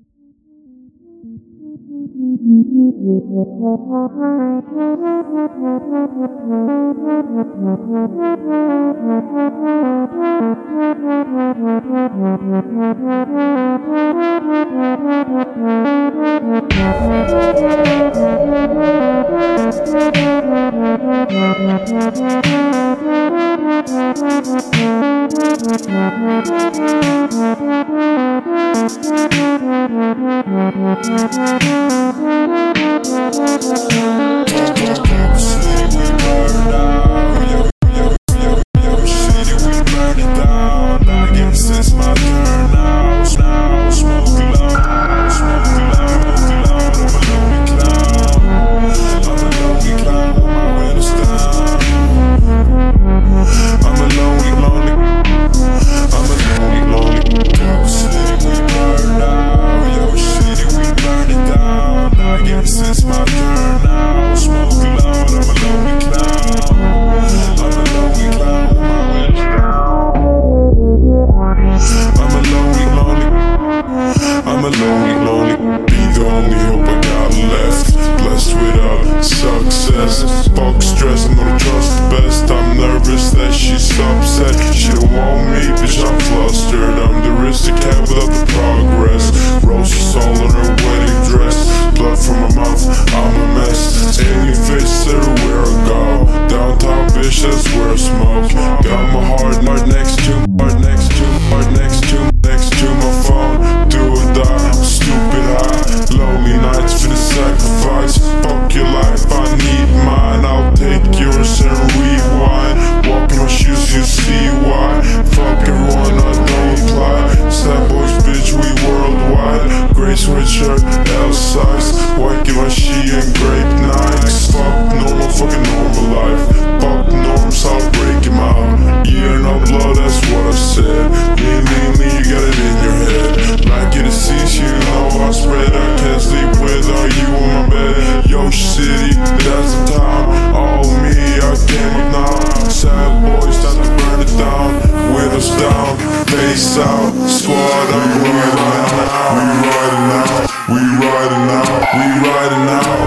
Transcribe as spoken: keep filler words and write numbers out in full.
Fuck stress, I'm gonna trust the best. I'm nervous that she's upset. She don't want me, bitch, I'm flustered. I'm the aristocrat without the progress. Roses all in her wedding dress. Blood from my mouth, I'm a mess. In your face everywhere I go. Downtown, bitch, that's where I smoke. Got my heart, heart next to, heart next to, heart next to, next to my phone. Do or die, stupid high. Lonely nights for the sacrifice. Fuck your life, I need mine. I'll take yours and rewind. Walk in my shoes, you see why. Fuck everyone, I don't apply. Sad boys, bitch, we worldwide. Gray sweatshirt, L size. White Givenchy and grape Nikes. Fuck normal, fucking normal life. Fuck norms, I'll break him out. Yeah, no blood, that's what I said. Me, me, me, you got it in your head. Like it sees you know I spread. I can't sleep without you in my bed. Yo, city, that's the time. All me, I came up now. Sad boys, time to burn it down. Windows down, face out. Squad, I'm riding out. We riding out. We riding out. We riding out.